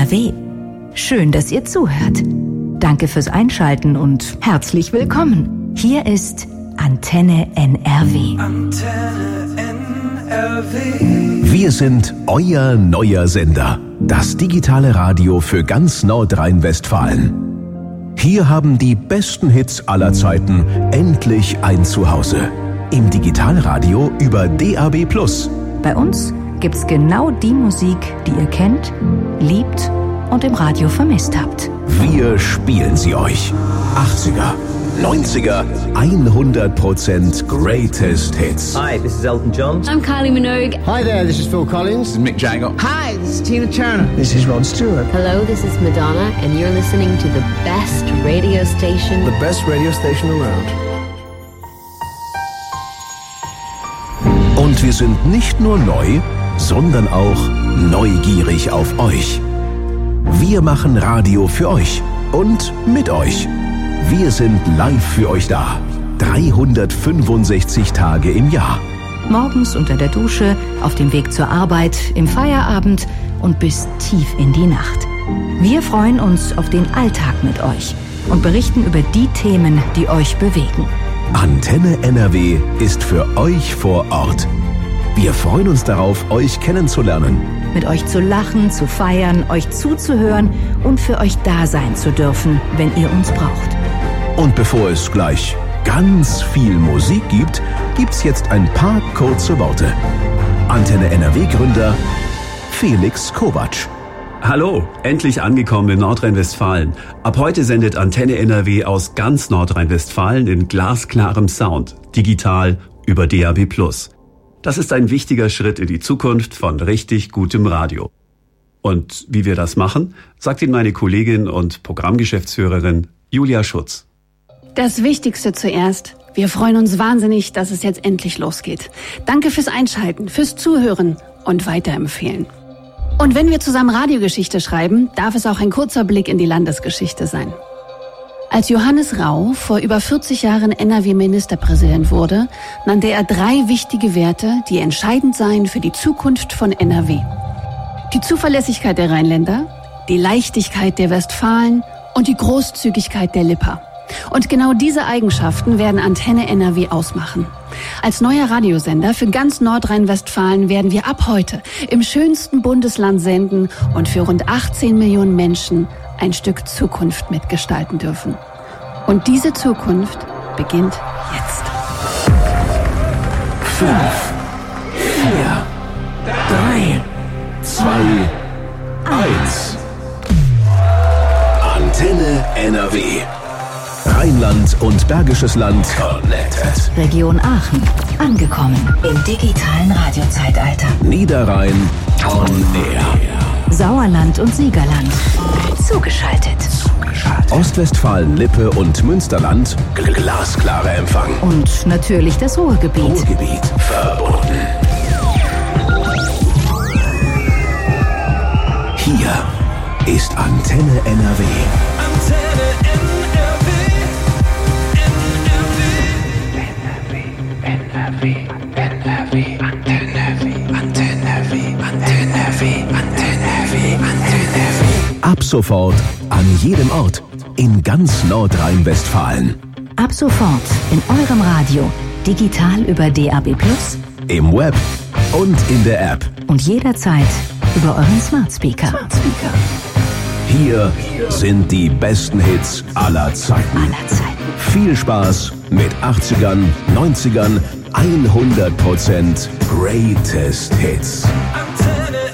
NRW. Schön, dass ihr zuhört. Danke fürs Einschalten und herzlich willkommen. Hier ist Antenne NRW. Antenne NRW. Wir sind euer neuer Sender. Das digitale Radio für ganz Nordrhein-Westfalen. Hier haben die besten Hits aller Zeiten endlich ein Zuhause. Im Digitalradio über DAB+. Bei uns gibt's genau die Musik, die ihr kennt, liebt und im Radio vermisst habt. Wir spielen sie euch. 80er, 90er, 100% Greatest Hits. Hi, this is Elton John. I'm Kylie Minogue. Hi there, this is Phil Collins. This is Mick Jagger. Hi, this is Tina Turner. This is Rod Stewart. Hello, this is Madonna, and you're listening to the best radio station. The best radio station around. Und wir sind nicht nur neu, sondern auch neugierig auf euch. Wir machen Radio für euch und mit euch. Wir sind live für euch da. 365 Tage im Jahr. Morgens unter der Dusche, auf dem Weg zur Arbeit, im Feierabend und bis tief in die Nacht. Wir freuen uns auf den Alltag mit euch und berichten über die Themen, die euch bewegen. Antenne NRW ist für euch vor Ort. Wir freuen uns darauf, euch kennenzulernen. Mit euch zu lachen, zu feiern, euch zuzuhören und für euch da sein zu dürfen, wenn ihr uns braucht. Und bevor es gleich ganz viel Musik gibt, gibt's jetzt ein paar kurze Worte. Antenne NRW-Gründer Felix Kovacs. Hallo, endlich angekommen in Nordrhein-Westfalen. Ab heute sendet Antenne NRW aus ganz Nordrhein-Westfalen in glasklarem Sound, digital über DAB+. Das ist ein wichtiger Schritt in die Zukunft von richtig gutem Radio. Und wie wir das machen, sagt Ihnen meine Kollegin und Programmgeschäftsführerin Julia Schutz. Das Wichtigste zuerst. Wir freuen uns wahnsinnig, dass es jetzt endlich losgeht. Danke fürs Einschalten, fürs Zuhören und weiterempfehlen. Und wenn wir zusammen Radiogeschichte schreiben, darf es auch ein kurzer Blick in die Landesgeschichte sein. Als Johannes Rau vor über 40 Jahren NRW-Ministerpräsident wurde, nannte er 3 wichtige Werte, die entscheidend seien für die Zukunft von NRW. Die Zuverlässigkeit der Rheinländer, die Leichtigkeit der Westfalen und die Großzügigkeit der Lipper. Und genau diese Eigenschaften werden Antenne NRW ausmachen. Als neuer Radiosender für ganz Nordrhein-Westfalen werden wir ab heute im schönsten Bundesland senden und für rund 18 Millionen Menschen ein Stück Zukunft mitgestalten dürfen. Und diese Zukunft beginnt jetzt. 5, 4, 3, 2, 1. Antenne NRW. Rheinland und Bergisches Land connected. Region Aachen, angekommen im digitalen Radiozeitalter. Niederrhein on air. Sauerland und Siegerland, zugeschaltet. Ostwestfalen-Lippe und Münsterland, glasklarer Empfang. Und natürlich das Ruhrgebiet. Verbunden. Hier ist Antenne NRW. Antenne NRW. NRW. NRW. Ab sofort an jedem Ort in ganz Nordrhein-Westfalen. Ab sofort in eurem Radio, digital über DAB+, Im Web und in der App. und jederzeit über euren Smart Speaker. Hier sind die besten Hits aller Zeiten. Viel Spaß mit 80ern, 90ern, 100% Greatest Hits. Antenne